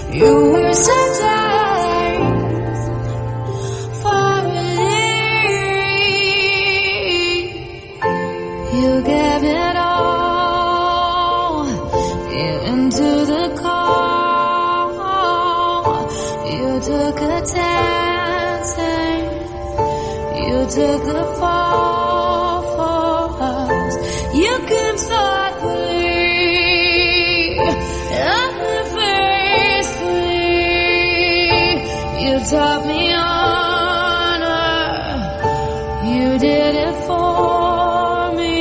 You were so tired for relief. You gave it all into the call. You took a chance, you took the fall for us. You can start free, unfaithfully. You taught me honor, you did it for me.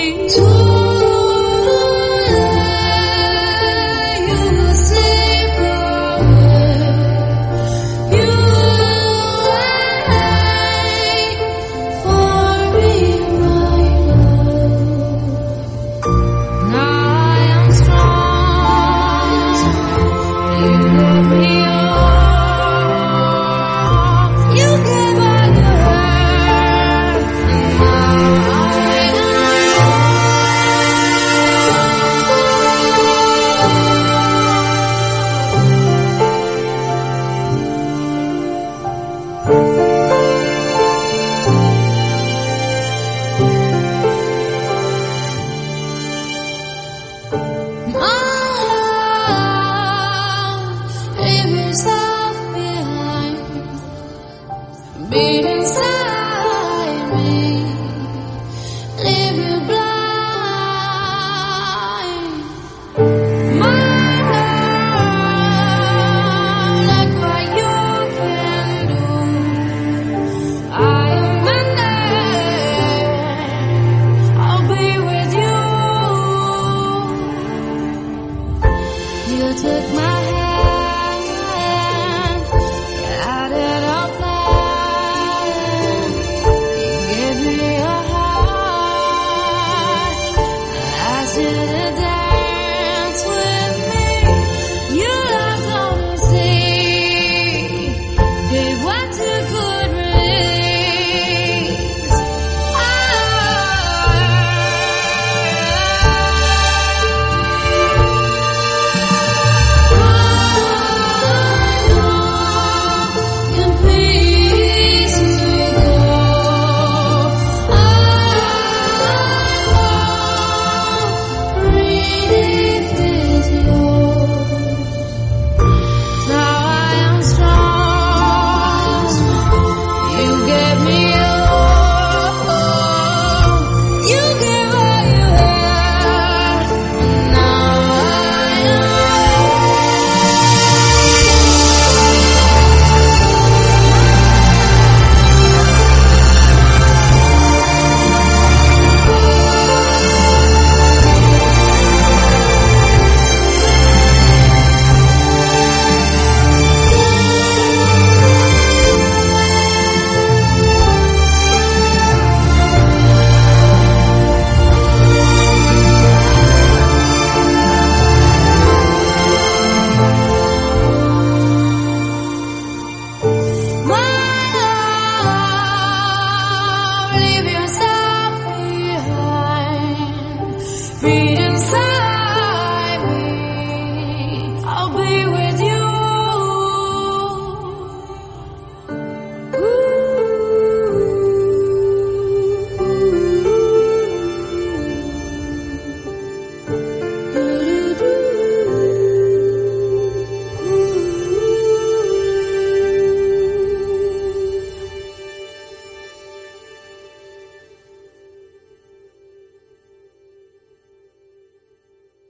Beat inside me, leave me blind. My love, like what you can do. I am in I'll be with you. You took my hand.